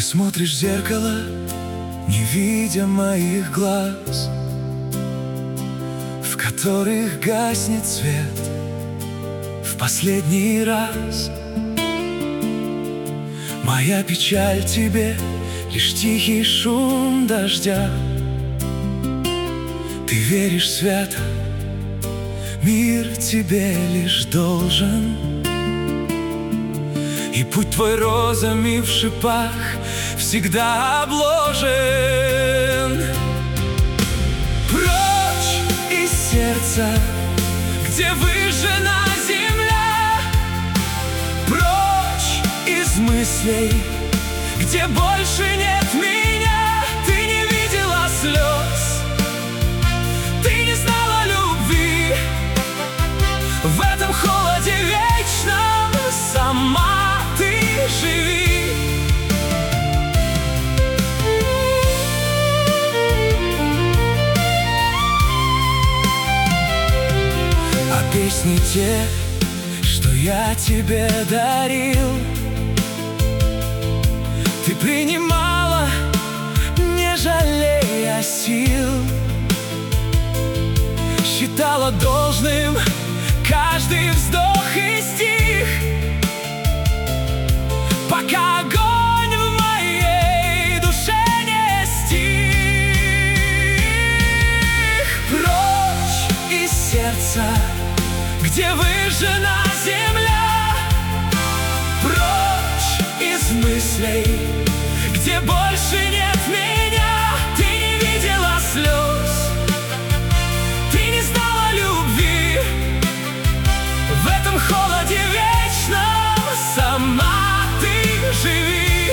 смотришь в зеркало, не видя моих глаз, в которых гаснет свет в последний раз. Моя печаль тебе лишь тихий шум дождя. Ты веришь свято, мир тебе лишь должен, и путь твой розами в шипах всегда обложен. Прочь из сердца, где выжжена земля, прочь из мыслей, где больше нет меня. Ты не видела слез, ты не знала любви, в этом холоде вечном сама ты живи. А песни те, что я тебе дарил, ты принимала, не жалея сил, считала должным каждый вздох и стих, пока огонь в моей душе не стих. Прочь из сердца, где выжжена земля, прочь из мыслей, где больше нет меня. Ты не видела слез, ты не знала любви, в этом холоде вечном сама ты живи.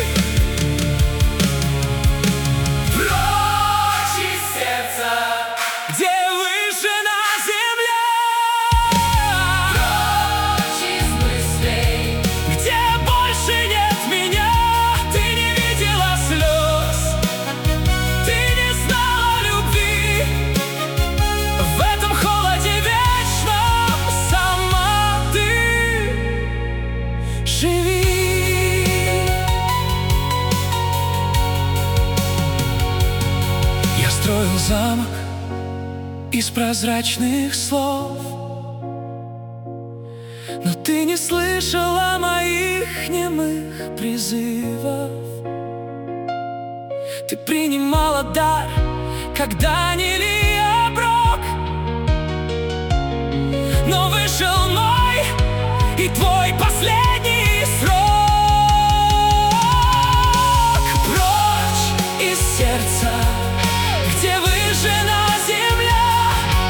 Прочь из сердца, где выжжена земля, прочь из мыслей, где больше нет меня. Ты не видела слез, ты не знала любви, в этом холоде вечном сама ты живи. Я строил замок из прозрачных слов, но ты не слышала моих немых призывов. Ты принимала дар, когда не ли оброк, но вышел мой и твой последний срок. Прочь из сердца, где выжжена земля,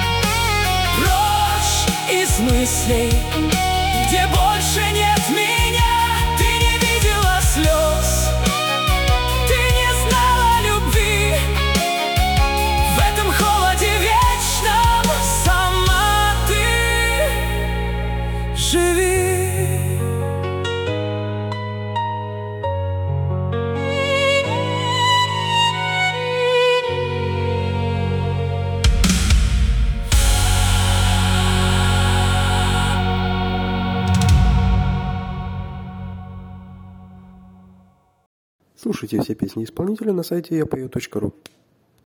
прочь из мыслей, где больше нет меня. Ты не видела слез, ты не знала любви, в этом холоде вечном сама ты живи. Слушайте все песни исполнителя на сайте yapою.ru.